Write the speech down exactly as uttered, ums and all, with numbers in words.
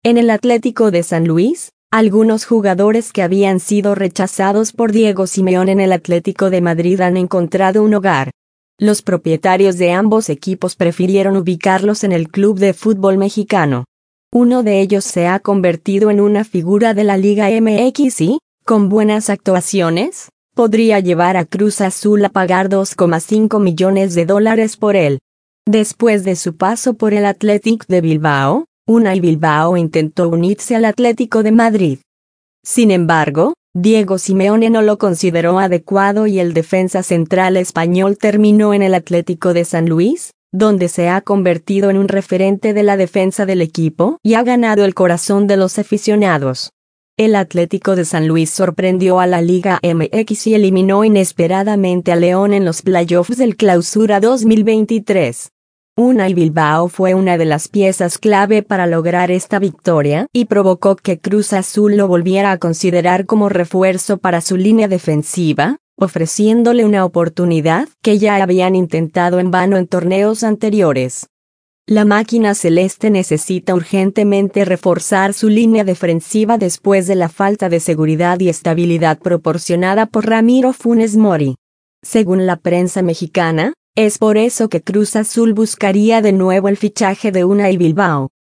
En el Atlético de San Luis, algunos jugadores que habían sido rechazados por Diego Simeone en el Atlético de Madrid han encontrado un hogar. Los propietarios de ambos equipos prefirieron ubicarlos en el club de fútbol mexicano. Uno de ellos se ha convertido en una figura de la Liga M X y, con buenas actuaciones, podría llevar a Cruz Azul a pagar dos coma cinco millones de dólares por él. Después de su paso por el Athletic de Bilbao, Unai Bilbao intentó unirse al Atlético de Madrid. Sin embargo, Diego Simeone no lo consideró adecuado y el defensa central español terminó en el Atlético de San Luis, donde se ha convertido en un referente de la defensa del equipo y ha ganado el corazón de los aficionados. El Atlético de San Luis sorprendió a la Liga M X y eliminó inesperadamente a León en los playoffs del Clausura dos mil veintitrés. Unai Bilbao fue una de las piezas clave para lograr esta victoria y provocó que Cruz Azul lo volviera a considerar como refuerzo para su línea defensiva, ofreciéndole una oportunidad que ya habían intentado en vano en torneos anteriores. La máquina celeste necesita urgentemente reforzar su línea defensiva después de la falta de seguridad y estabilidad proporcionada por Ramiro Funes Mori. Según la prensa mexicana, es por eso que Cruz Azul buscaría de nuevo el fichaje de Unai Bilbao.